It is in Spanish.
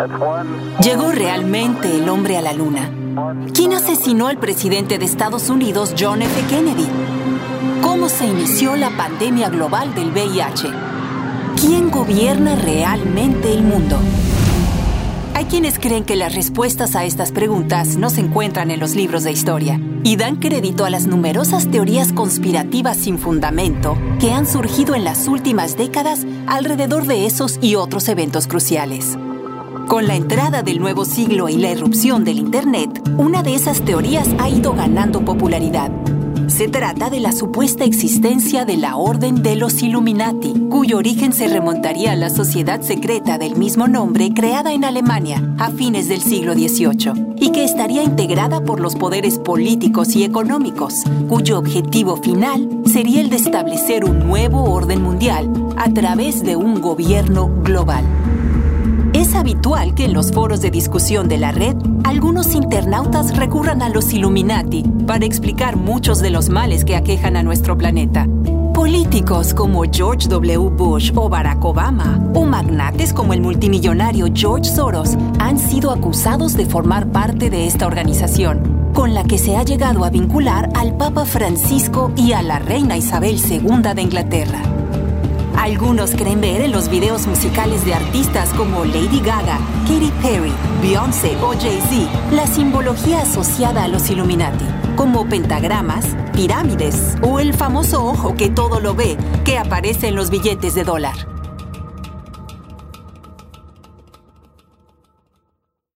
¿Llegó realmente el hombre a la luna? ¿Quién asesinó al presidente de Estados Unidos, John F. Kennedy? ¿Cómo se inició la pandemia global del VIH? ¿Quién gobierna realmente el mundo? Hay quienes creen que las respuestas a estas preguntas no se encuentran en los libros de historia y dan crédito a las numerosas teorías conspirativas sin fundamento que han surgido en las últimas décadas alrededor de esos y otros eventos cruciales. Con la entrada del nuevo siglo y la irrupción del Internet, una de esas teorías ha ido ganando popularidad. Se trata de la supuesta existencia de la Orden de los Illuminati, cuyo origen se remontaría a la sociedad secreta del mismo nombre creada en Alemania a fines del siglo XVIII y que estaría integrada por los poderes políticos y económicos, cuyo objetivo final sería el de establecer un nuevo orden mundial a través de un gobierno global. Es habitual que en los foros de discusión de la red, algunos internautas recurran a los Illuminati para explicar muchos de los males que aquejan a nuestro planeta. Políticos como George W. Bush o Barack Obama, o magnates como el multimillonario George Soros, han sido acusados de formar parte de esta organización, con la que se ha llegado a vincular al Papa Francisco y a la reina Isabel II de Inglaterra. Algunos creen ver en los videos musicales de artistas como Lady Gaga, Katy Perry, Beyoncé o Jay-Z la simbología asociada a los Illuminati, como pentagramas, pirámides o el famoso ojo que todo lo ve que aparece en los billetes de dólar.